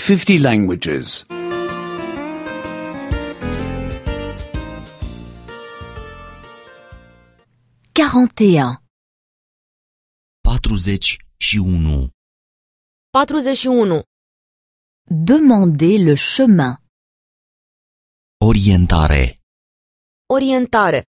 50 languages. 41. 41. 41. Demandez le chemin. Orientare. Orientare.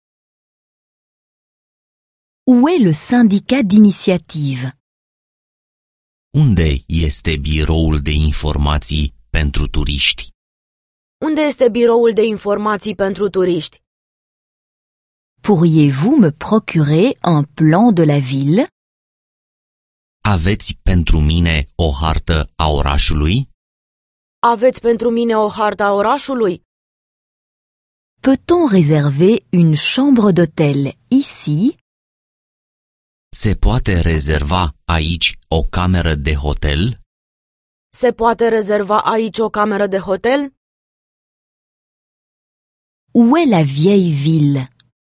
Où est le syndicat d'initiative? Unde este biroul de informații pentru turiști? Unde este biroul de informații pentru turiști? Pourriez-vous me procurer un plan de la ville? Aveți pentru mine o hartă a orașului? Aveți pentru mine o hartă a orașului? Peut-on réserver une chambre d'hôtel ici? Se poate rezerva aici o cameră de hotel? Se poate rezerva aici o cameră de hotel? Où est la vieille ville?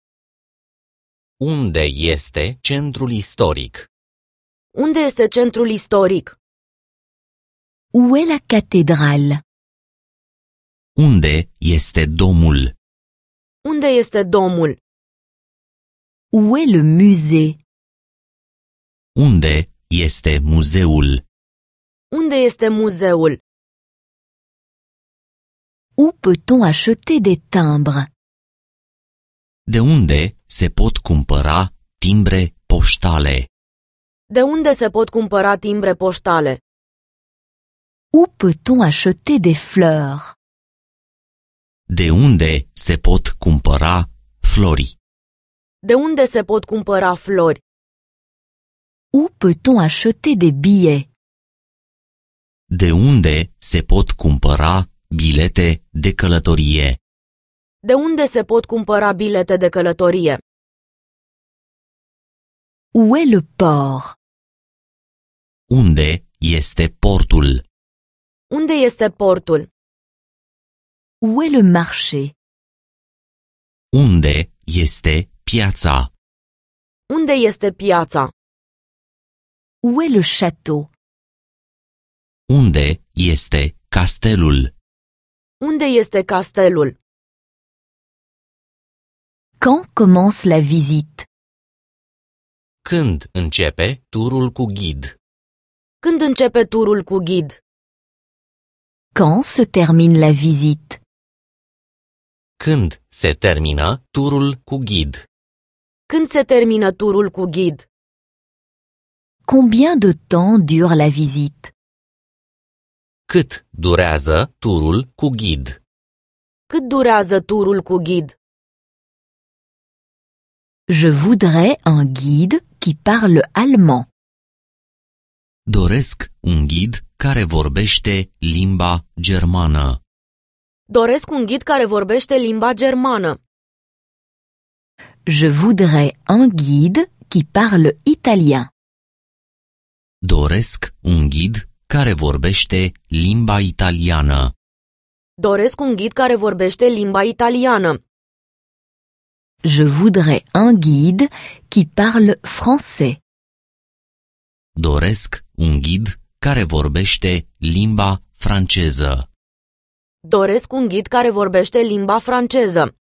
Unde este centrul istoric? Unde este centrul istoric? Où est la cathédrale? Unde este domul? Unde este domul? Où est le musée? Unde este muzeul? Unde este muzeul? Où peut-on acheter des timbres? De unde se pot cumpăra timbre poștale? De unde se pot cumpăra timbre poștale? Où peut-on acheter des fleurs? De unde se pot cumpăra flori? De unde se pot cumpăra flori? Où peut-on acheter des billets? De unde se pot cumpăra bilete de călătorie? De unde se pot cumpăra bilete de călătorie? Où est le port? Unde este portul? Unde este portul? Où est le marché? Unde este piața? Unde este piața? Où est le château? Unde este castelul? Unde este castelul? Quand commence la visite? Când începe turul cu ghid? Când începe turul cu ghid? Quand se termine la visite? Când se termină turul cu ghid? Când se termină turul cu ghid? Combien de temps dure la visite? Cât durează turul cu ghid? Cât durează turul cu ghid? Je voudrais un guide qui parle allemand. Doresc un ghid care vorbește limba germană. Doresc un ghid care vorbește limba germană. Je voudrais un guide qui parle italien. Doresc un ghid care vorbește limba italiană. Doresc un ghid care vorbește limba italiană. Je voudrais un guide qui parle français. Doresc un ghid care vorbește limba franceză. Doresc un ghid care vorbește limba franceză.